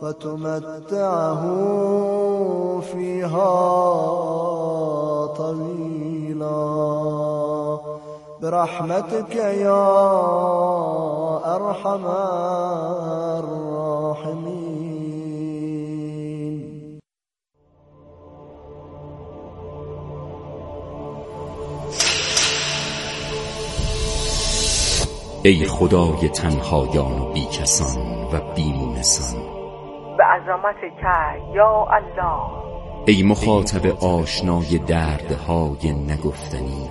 فتمتعه فيها طويلا برحمتك يا أرحم الراحمين. ای خدای تنهایان و بیکسان و بیمونسان، به عظمتک یا الله. ای مخاطب آشنای دردهای نگفتنی،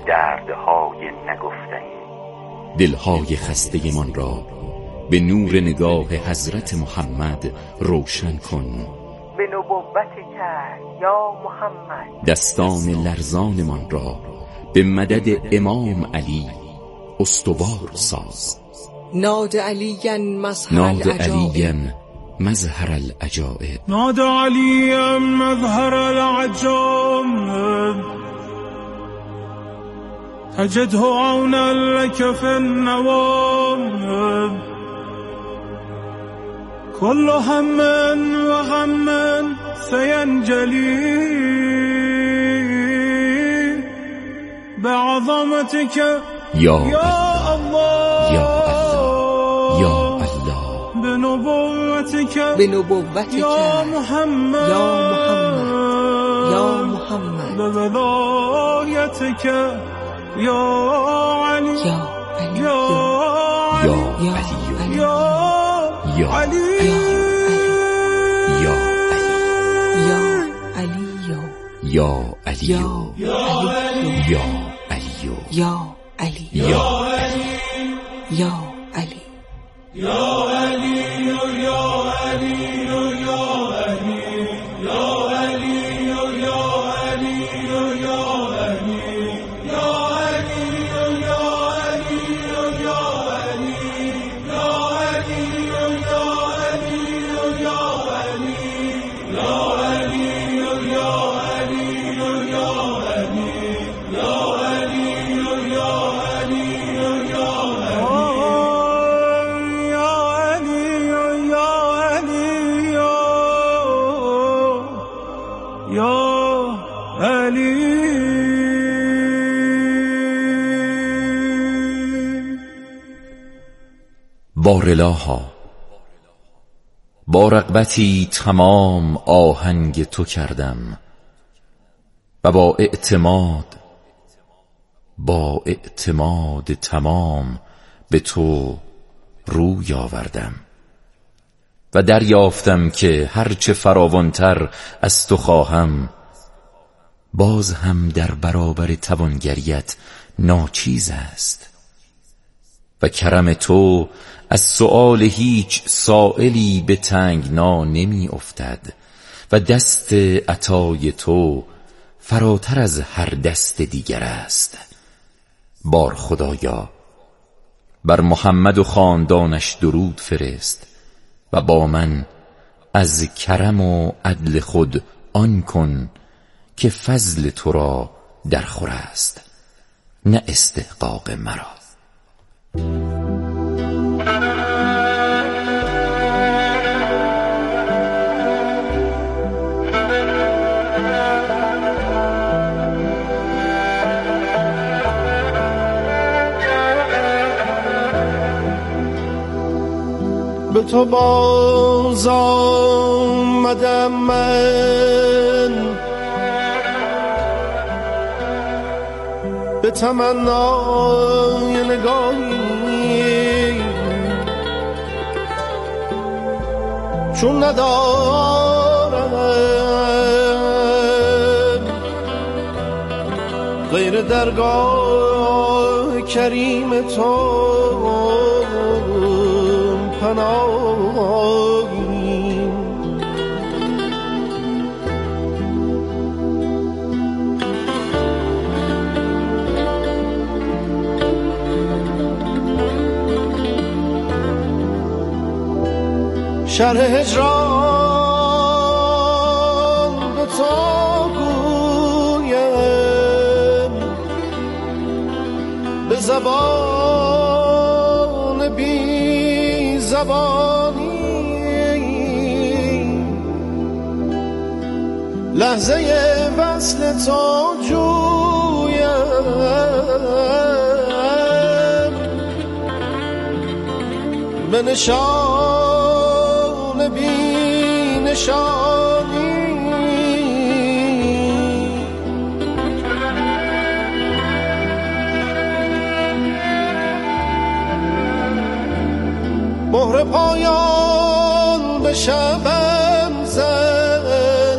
دلهای خسته من را به نور نگاه حضرت محمد روشن کن. به نبوتک یا محمد، دستان لرزان من را به مدد امام علی استوار ساز. ناد علیاً مظهر العجائب، ناد علیاً مظهر العجائب، تجده عونا لك في النوائب، كل هم وغم سينجلي بعظمتك یا الله یا الله یا الله، بنبوتك یا محمد بولايتك يا علي یا يا یا علي علی يا علي یا علی یا علی یا یا علی یا علی یا یا علی بارالها، با رغبتی تمام آهنگ تو کردم و با اعتماد تمام به تو روی آوردم و دریافتم که هرچه فراوانتر از تو خواهم باز هم در برابر توانگریت ناچیز است و کرم تو از سؤال هیچ سائلی به تنگنا نمی افتد و دست عطای تو فراتر از هر دست دیگر است. بار خدایا بر محمد و خاندانش درود فرست و با من از کرم و عدل خود آن کن که فضل تو را در خور است نه استحقاق مرا. به تو باز آمدم من به تمنای نگاهی چون ندارم غیر درگاه کریم تو پناهی. شرح هجران به تو گویم به زبان بی زبانی لحظه وصل تو جویم به نشان بی نشانی مهر پایان به شبم زن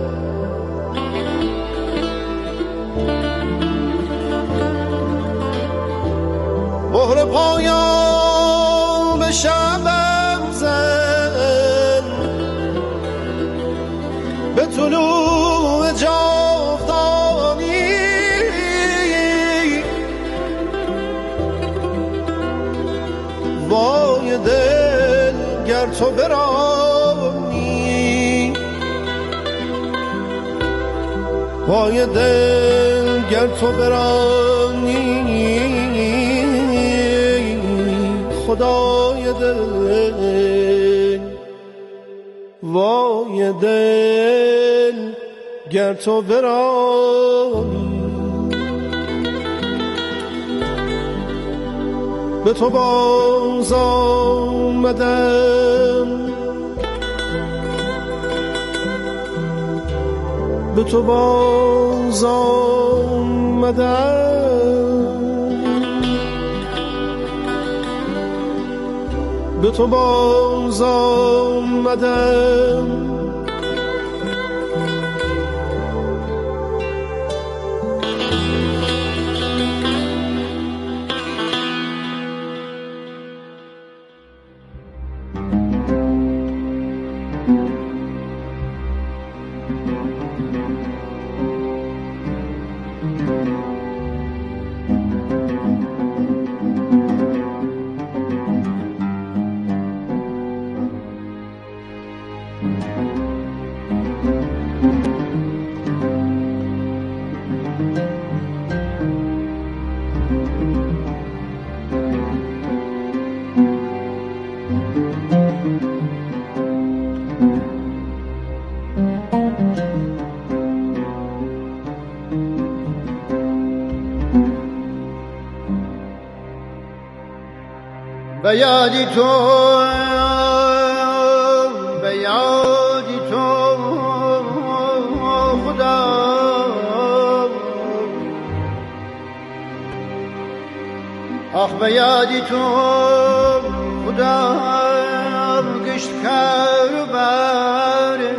مهر پایان به شبم زن به طلوع جاودانی وای دل گر تو برانی وای دل گر تو برانی خدای دل وای دل گر تو برانی به تو باز آمدم به تو باز آمدم به تو باز آمدم به یادی تو به یادی تو خدا آخ به یادی تو خدا گشت کار باره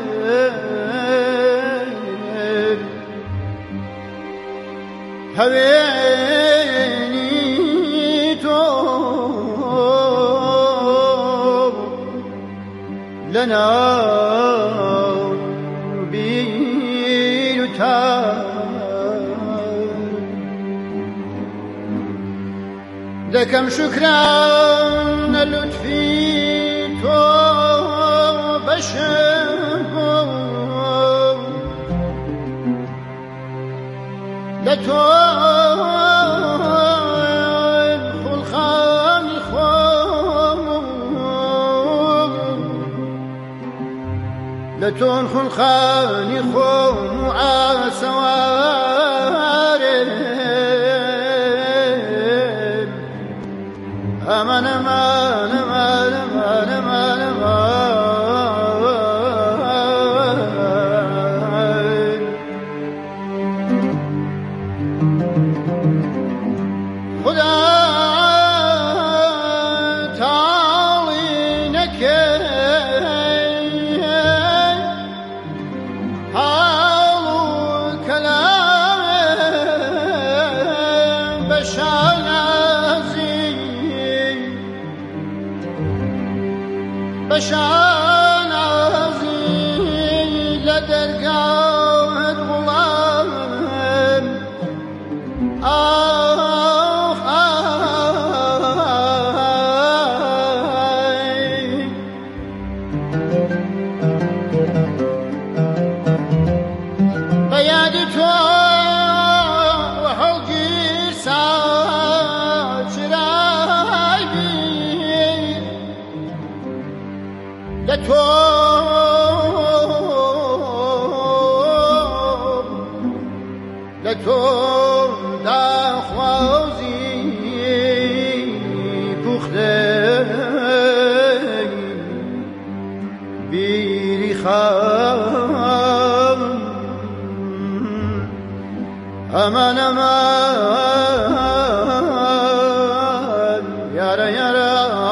هوینی تو لنا دكم شكران لطفي تو بشكر لتو خلخان خوم لتون خلخان خوم عسوار aman aman aman aman aman aman Khuda ta'linek halu kalam bashana بشان عظيم لدرجات غلام آخ بيادي تو وحوجي ساجراي لتو تو دخوازی پخته بیری خم امان یارا یارا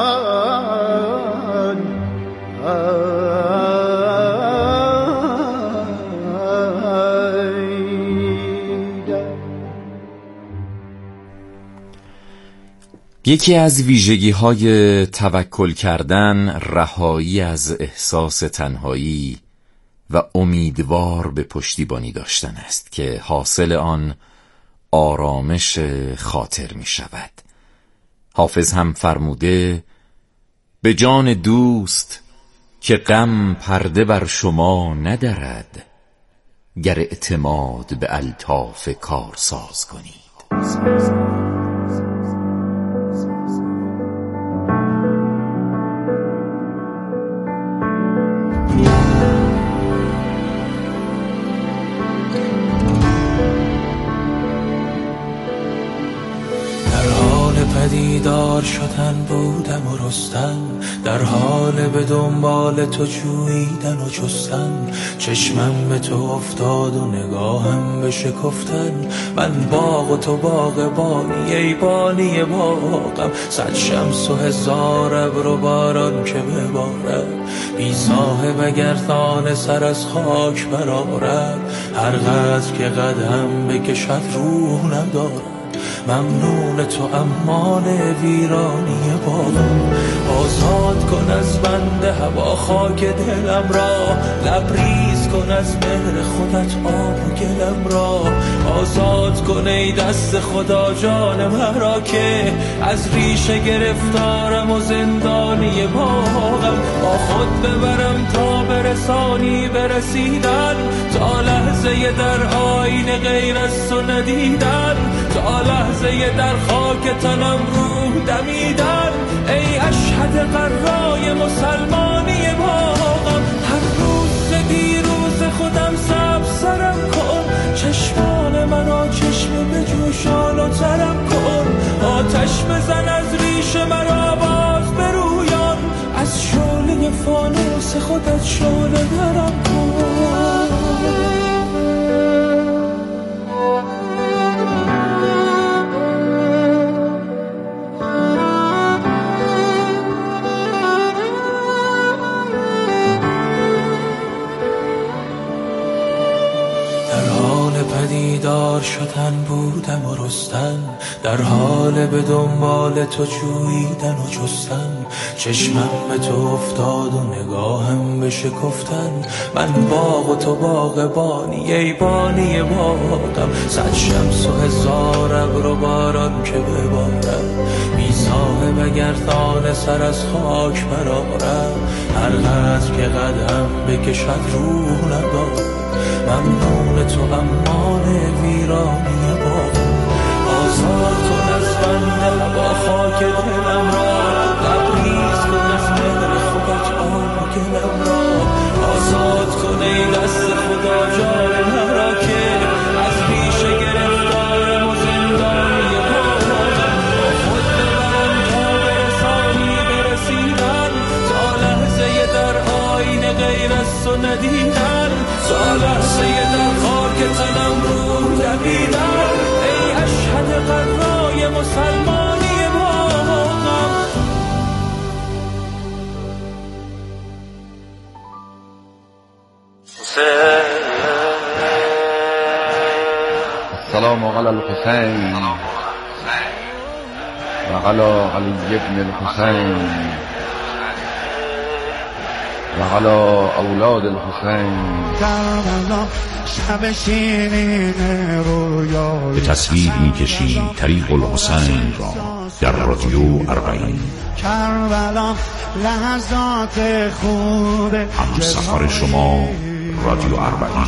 یکی از ویژگی‌های توکل کردن رهایی از احساس تنهایی و امیدوار به پشتیبانی داشتن است که حاصل آن آرامش خاطر می شود. حافظ هم فرموده به جان دوست که غم پرده بر شما ندرد، گر اعتماد به الطاف کارساز کنید. پدیدار شدن بودم و رستن، در حال به دنبال تو جویدن و جستن. چشمم به تو افتاد و نگاهم به شکفتن. من باغ و تو باغبانی، ای بانی باغم. صد شمس و هزار ابر و باران که ببارد، بی صاحب اگر دانه سر از خاک برآرد. هر قدر که قدم بکشد روح ندارد، ممنون تو امان ویرانی باغم. آزاد کن از بند هوا خاک دلم را، لبریز کن از مهر خودت آب و گلم را. آزاد کن ای دست خدا جان مرا که از ریشه گرفتارم و زندانی باغم. با خود ببرم تا برسانی برسیدن، تا لحظه در آینه غیر از تو ندیدن، تا لحظه در خاک تنم روح دمیدن. ای اشهد قرای مسلمانی باغم، هر روز دیروز خودم سبزرم کن. چشمان مرا چشم به جوشان و ترم کن. آتش بزن از ریش مرا باز برویان، از شعله فانوس خودت شعله درم کن. پدیدار شدن بودم و رستن، در حال به دنبال تو جویدن و جستن. چشمم به تو افتاد و نگاهم به شکفتن. من باغ و تو باغبانی، ای بانی باغم. صد شمس و هزار ابر و باران که ببارد، بی صاحب اگر دانه سر از خاک برآرد. هر قدر که قدم بکشد روح ندارد، ممنون تو امان ویرانی باغم. آزاد کن از بند هوا خاک دلم را، لبریز کن از مهر خودت آب و گلم را. آزاد کن ای دست خدا جان مرا که از ریشه گرفتارم و زندانی باغم. با خود ببرم تا برسانی برسیدن، تا لحظه در آینه غیر از تو ندیدن، تا لحظه در خاک تنم روح دمیدن. ای اشهد قرای مسلمانی باغم. السلام علی الحسین و علی علی ابن الحسین و علی اولاد الحسین. به تصویر می‌کشیم طریق الحسین را در رادیو اربعین. همسفر شما رادیو اربعین.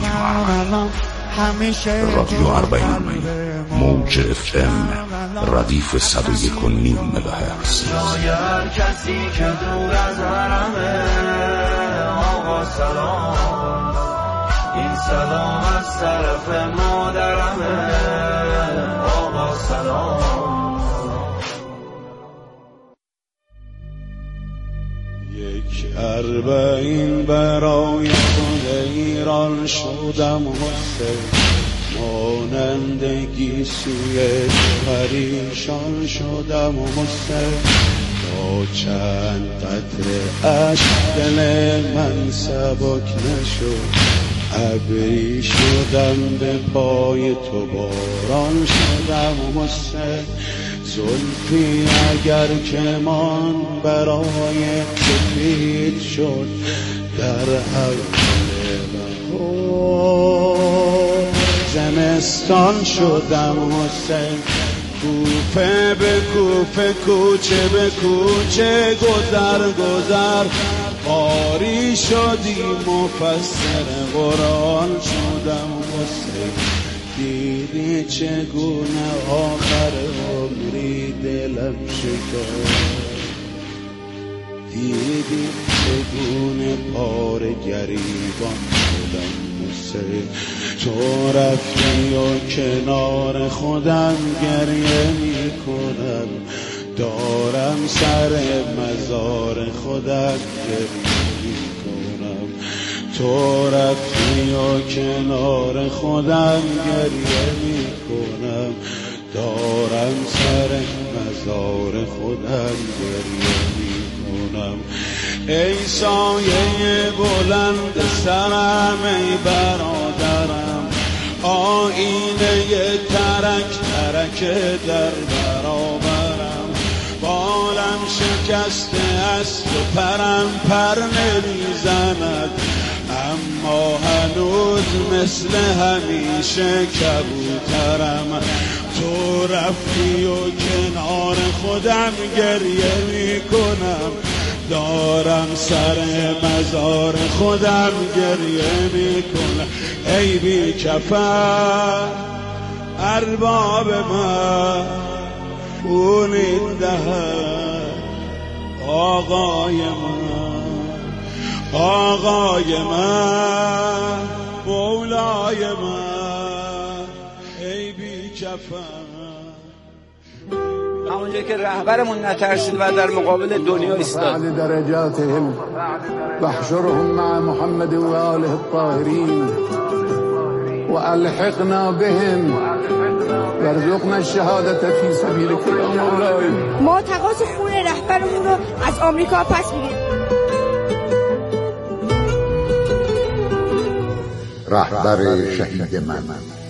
رادیو اربعین، موج FM، ردیف 101.9 مگاهرتز. هر کسی که دور از حرمه آقا سلام، این سلام از طرف مادرمه آقا سلام. یک اربعین برای خود ایران شدم حسین، مانندگی سوی پریشان شدم حسین. با چند قطره اشک دل من سبک نشد، ابری شدم به پای تو باران شدم حسین. زلفی اگر کمان برای سپید شد، در اول بهار زمستان شدم حسین. کوفه به کوفه کوچه به کوچه گذر گذر قاری شدی مفسر قرآن شدم حسین. دیدی چگونه آخر عمری دلم شکست، دیدی چگونه پار گریبان شدم حسین. تو رفتی و کنار خودم گریه می کنم، دارم سر مزار خودم گریه می کنم. تو رفتی و کنار خودم گریه می کنم، دارم سر مزار خودم گریه می کنم. ای سایه بلند سرم ای برادرم، آینه ترک ترک در برابرم. بالم شکسته است و پرم پر نمیزند، اما هنوز مثل همیشه کبوترم. تو رفتی و کنار خودم گریه می کنم، دارم سر مزار خودم گریه می کنم. ای بی کفن ارباب من خونین دهن، آقای من آقای من مولای من، ای بی کفن. همونجا که رهبرمون نترسید و در مقابل دنیا ایستاد. بعد درجاتهم واحشرهم مع محمد و آله الطاهرین و الحقنا بهم وارزقنا الشهادة فی سبیلک یا مولای. ما تقاضا خون رهبرمون رو از آمریکا پس میگیریم. رهبر شهید من.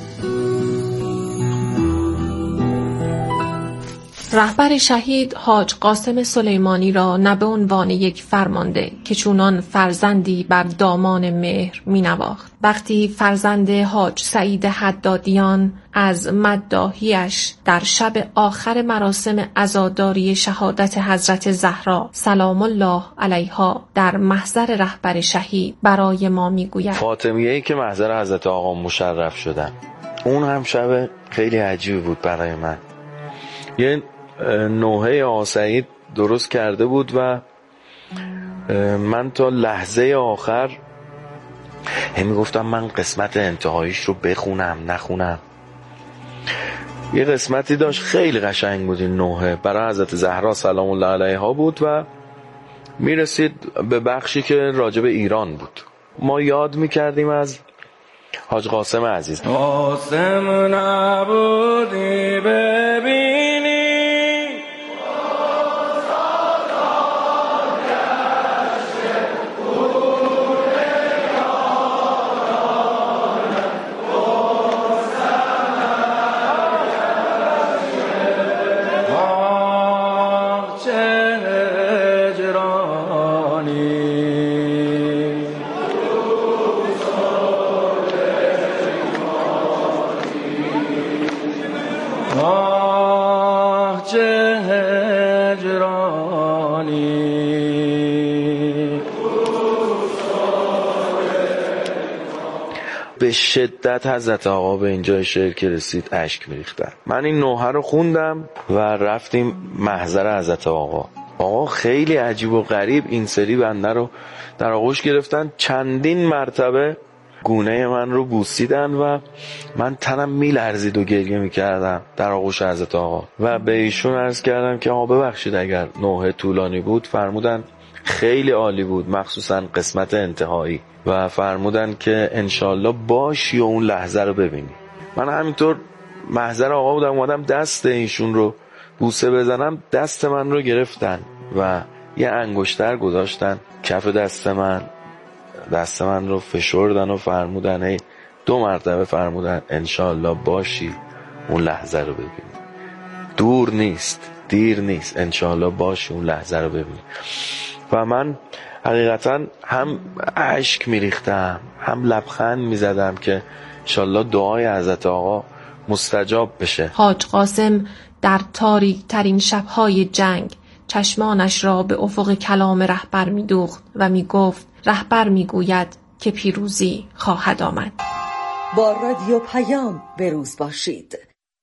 رهبر شهید حاج قاسم سلیمانی را نه به عنوان یک فرمانده که چونان فرزندی بر دامان مهر می نواخت. وقتی فرزند حاج سعید حدادیان از مداحیش در شب آخر مراسم عزاداری شهادت حضرت زهرا سلام الله علیها در محضر رهبر شهید برای ما می گوید، فاطمیه‌ای که محضر حضرت آقا مشرف شدن، اون هم شب خیلی عجیب بود برای من. یه نوحه آقا سعید درست کرده بود و من تا لحظه آخر همی گفتم من قسمت انتهاییش رو بخونم نخونم. یه قسمتی داشت خیلی قشنگ بود، این نوحه برای حضرت زهرا سلام الله علیها بود و میرسید به بخشی که راجب ایران بود. ما یاد میکردیم از حاج قاسم عزیز. قاسم نبودی ببینی به شدت حضرت آقا به اینجای شعر که رسید اشک میریختن. من این نوحه رو خوندم و رفتیم محضر حضرت آقا. آقا خیلی عجیب و غریب این سری بنده رو در آغوش گرفتن، چندین مرتبه گونه من رو بوسیدن و من تنم میلرزید و گریه میکردم در آغوش حضرت آقا و به ایشون عرض کردم که آقا ببخشید اگر نوحه طولانی بود. فرمودن خیلی عالی بود، مخصوصا قسمت انتهایی، و فرمودن که انشالله باشی و اون لحظه رو ببینی. من همینطور محضر آقا بودم، اومدم دست ایشون رو بوسه بزنم، دست من رو گرفتن و یه انگشتر گذاشتن کف دست من رو فشردن و فرمودن، هی 2 مرتبه فرمودن انشالله باشی اون لحظه رو ببینی، دور نیست، دیر نیست، انشالله باشی اون لحظه رو ببینی. و من حقیقتا هم اشک میریختم هم لبخند میزدم که انشالله دعای حضرت آقا مستجاب بشه. حاج قاسم در تاریک ترین شبهای جنگ چشمانش را به افق کلام رهبر می‌دوخت و می‌گفت رهبر می‌گوید که پیروزی خواهد آمد. با رادیو پیام بروز باشید.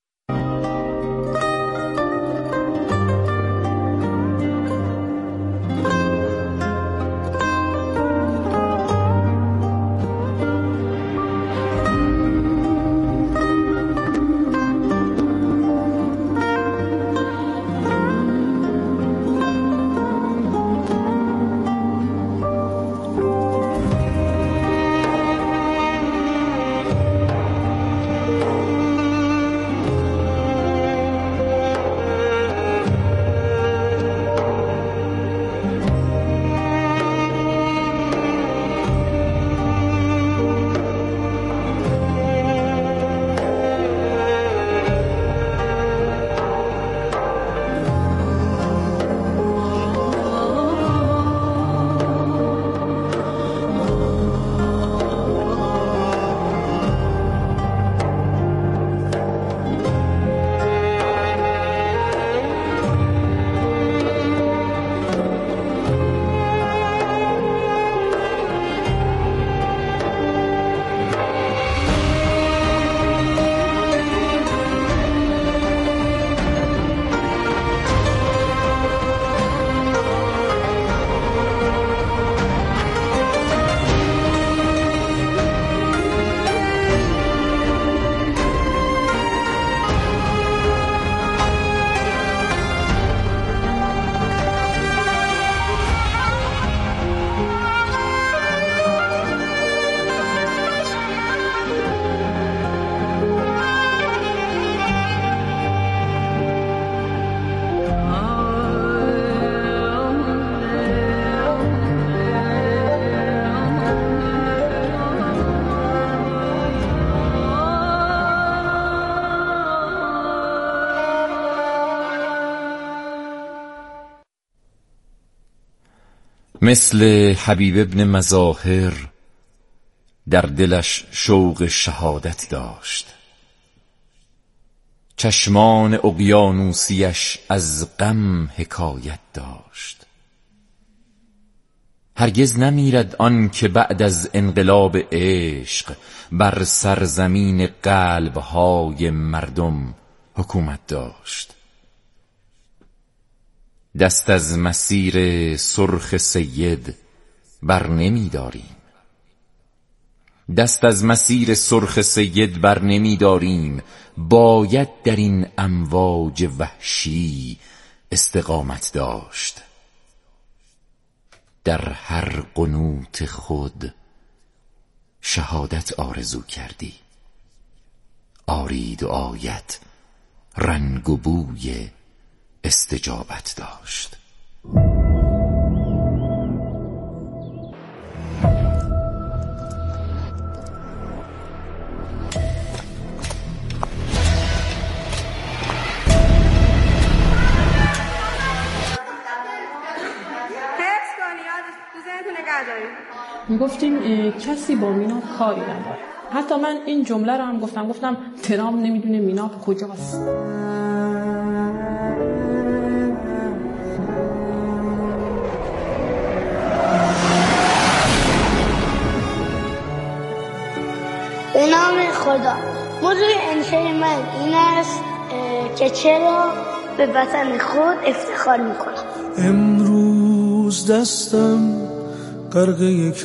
مثل حبیب ابن مظاهر در دلش شوق شهادت داشت، چشمان اقیانوسیش از غم حکایت داشت. هرگز نمیرد آن که بعد از انقلاب عشق بر سرزمین قلب‌های مردم حکومت داشت. دست از مسیر سرخ سید بر نمی داریم، دست از مسیر سرخ سید بر نمی داریم، باید در این امواج وحشی استقامت داشت. در هر قنوت خود شهادت آرزو کردی، آری دعایت رنگ و بوی استجابت داشت. میگفتیم کسی با مینا کاری نداره. حتی من این جمله رو هم گفتم ترام نمیدونه مینا کجاست. به نام خدا. موضوع انشای من این است که چرا به وطن خود افتخار میکنم. امروز دستم غرق یک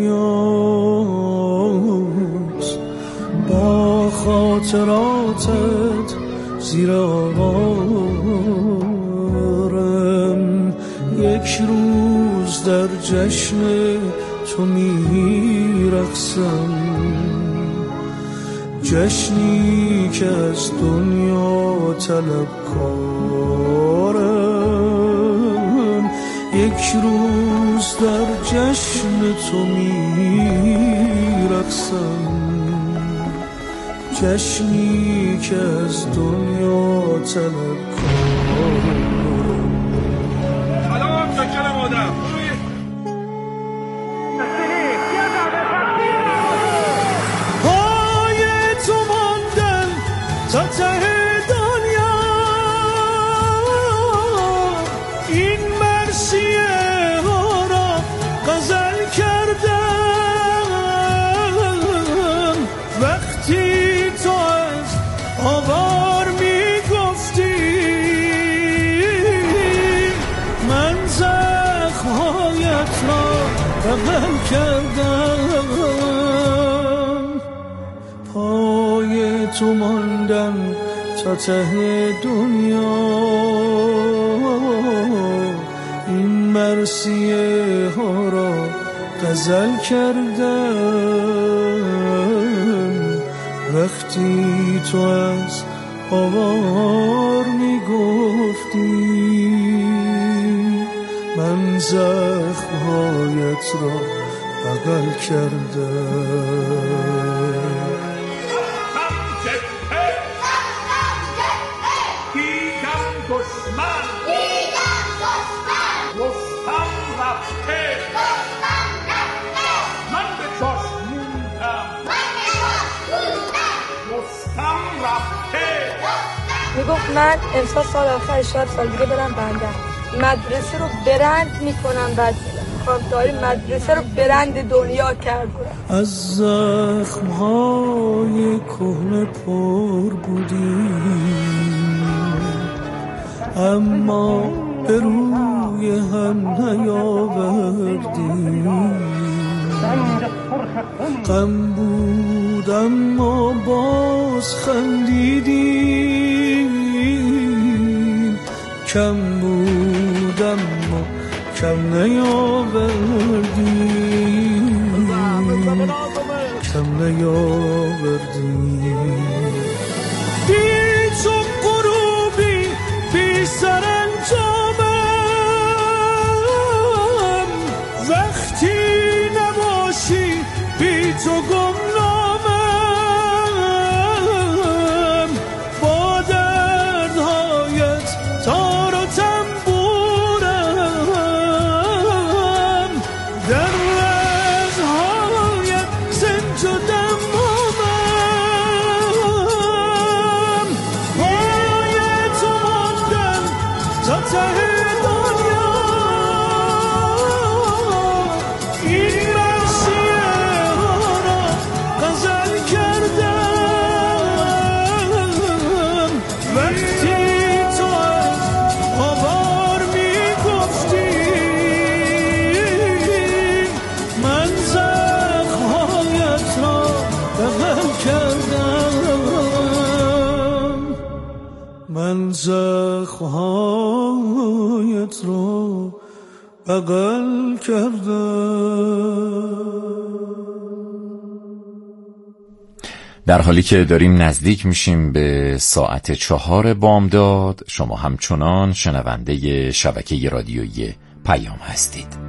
رویاست، با خاطراتت زیر آوارم. یک روز در جشن تو میرقصم، جشنی که از دنیا طلبکارم. یک روز در جشن تو میرقصم، جشنی که از دنیا طلبکارم. سلام شکر مادر. پای تو ماندن تا ته دنیا، این مرثیه ها را غزل کردم. وقتی تو از آوار میگفتی، من زخمهایت را بغل کردم. پای تو ماندم تا ته دنیا، این مرثیه ها را غزل کردم. وقتی تو از آوار میگفتی، من زخمهایت را بغل کردم. میگفت من امسال سال آخر شاید سال دیگه برم بندر، مدرسه رو برند میکنم، بعد خواهداری مدرسه رو برند دنیا کردم. از زخمهای کهنه پر بودیم، اما به روی هم نیاوردیم. غم بود اما باز خندیدیم، کم بود اما کم نیاوردیم، کم نیاوردیم. بی تو غروبی بی سرانجامم، وقتی نباشی بی تو گمنامم. با دردهایت تار و تنبورم، در رگهایت سنج و دمامم. پای تو ماندم تا ته دنیا، این مرثیه ها را غزل کردم. وقتی تو از آوار میگفتی، من زخمهایت را بغل کردم، من زخمهایت را بغل کردم. در حالی که داریم نزدیک میشیم به ساعت 4 بامداد، شما همچنان شنونده شبکه رادیویی پیام هستید.